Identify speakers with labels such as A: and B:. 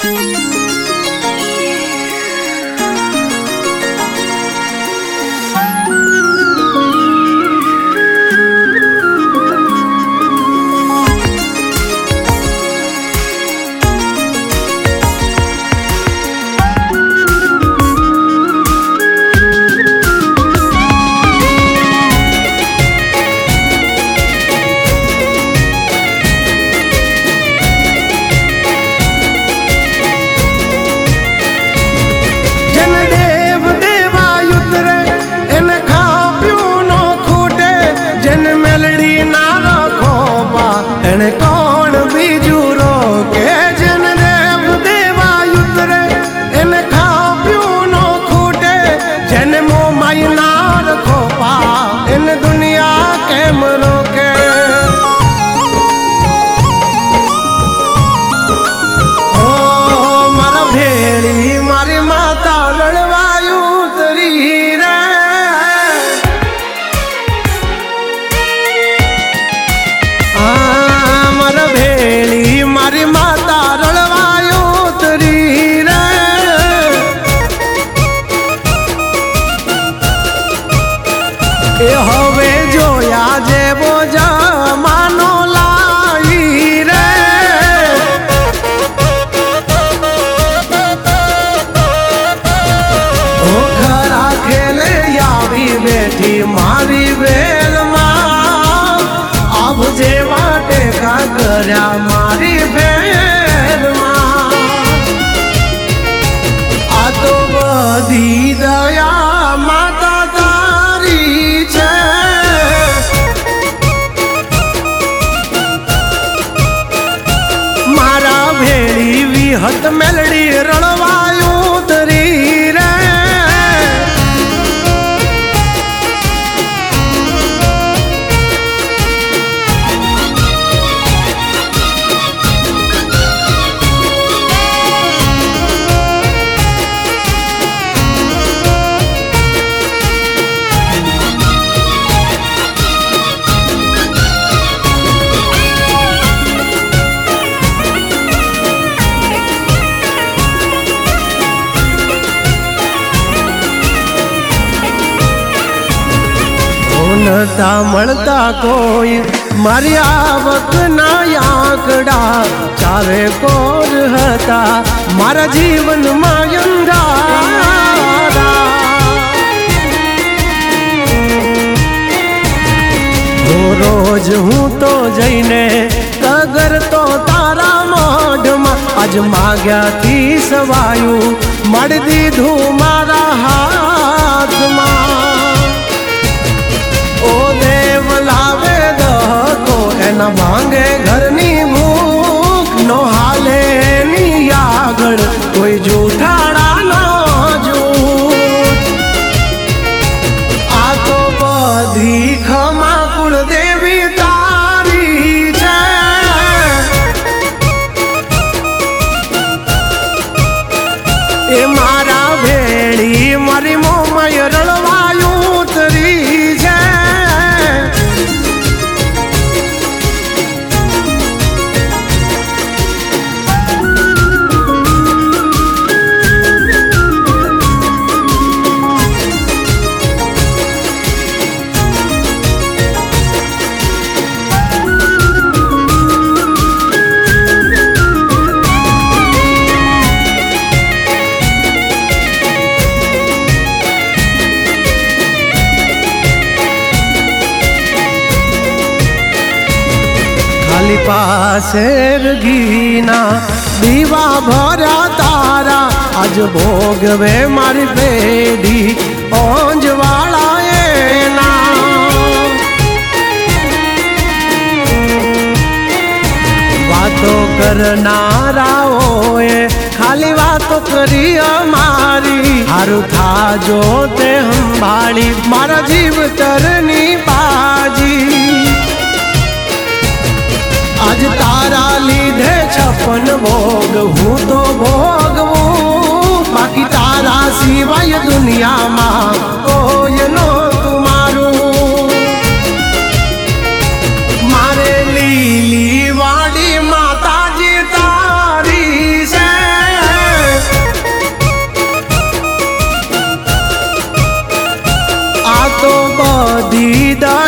A: हवे जोया जेवो जमानो लाई रे। ओ खरा खेले यावी बैठी मारी बेल मां, अब जेवा टेका करया मारी बेल मां। आ तो बधी दया माता हत मेलडी रणवायू तरी रे। नता मलता कोई मारी आवक ना आंकड़ा, चावे कोर हता मारा जीवन में अंधारा। रोज हूँ तो जईने कगर तो तारा मोढ़ में, आज माग्या थी सवायू मर दीधू मारा हाथ में। ओ देव लावे दो एना मांगे घरनी भूख, नो हाले नी आगड़ कोई जूठाड़ा ना जूठ। आ तो बधी खमा कुल देवी तारी छे। ए मारा भेड़ी मारी मोमय रलवायू तरी छे। पासेर घीना दीवा भरा तारा, आज भोगवे मारी पेड़ी ओंज वाला ना। बातों करनारा होए खाली बातों करी हमारी, हारू था जो ते हम भाड़ी मारा जीव तरनी बाजी। आज तारा लीधे छपन भोग हूँ तो भोगवू, बाकी तारा सिवाय दुनिया मां कोई नो तुम्हारू। मारे लीली वाड़ी माता जी तारी से, બધી